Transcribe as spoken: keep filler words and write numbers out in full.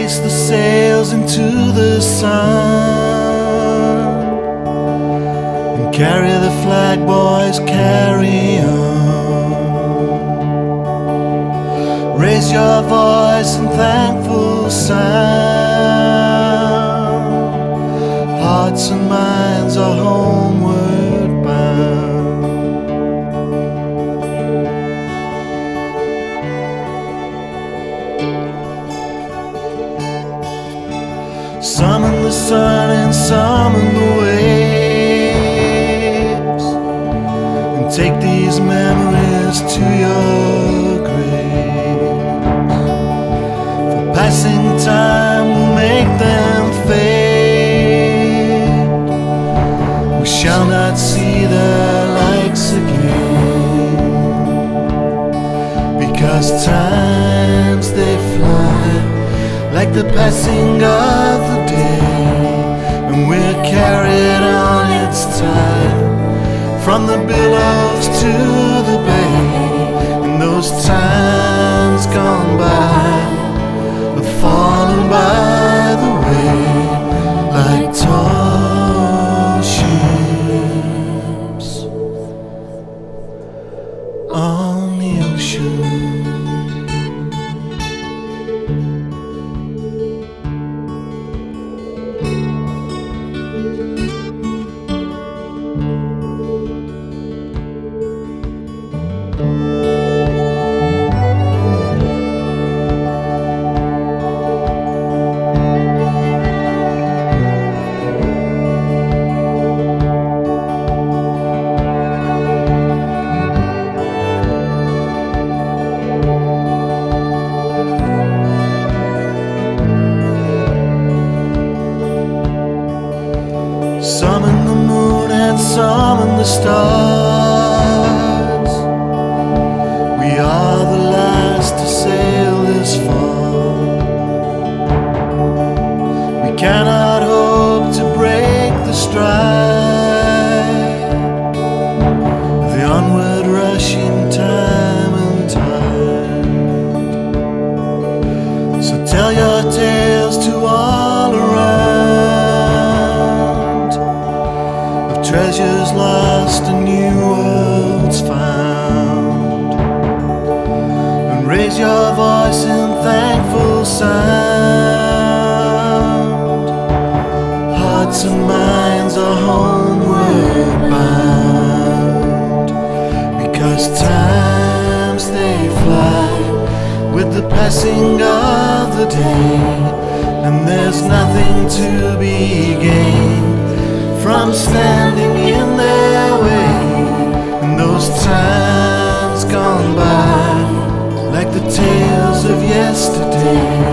Raise the sails into the sun and carry the flag, boys, carry on. Raise your voice in thankful sound. Hearts and minds are homeward bound. Summon the sun and summon the waves, and take these memories to your grave. For passing time will make them fade. We shall not see their likes again, because times they fly like the passing of the day, and we're carried on its tide from the billows to the bay. And those times gone by have fallen by the way like tall ships on the ocean. Summon the moon and summon the stars. We are the last to sail this far. We cannot hope to break the stride of the onward rushing time and tide. So tell your tales to all around, treasures lost and new worlds found, and raise your voice in thankful sound. Hearts and minds are homeward bound, because times they fly with the passing of the day, and there's nothing to be gained from standing in their way. And those times gone by like the tales of yesterday.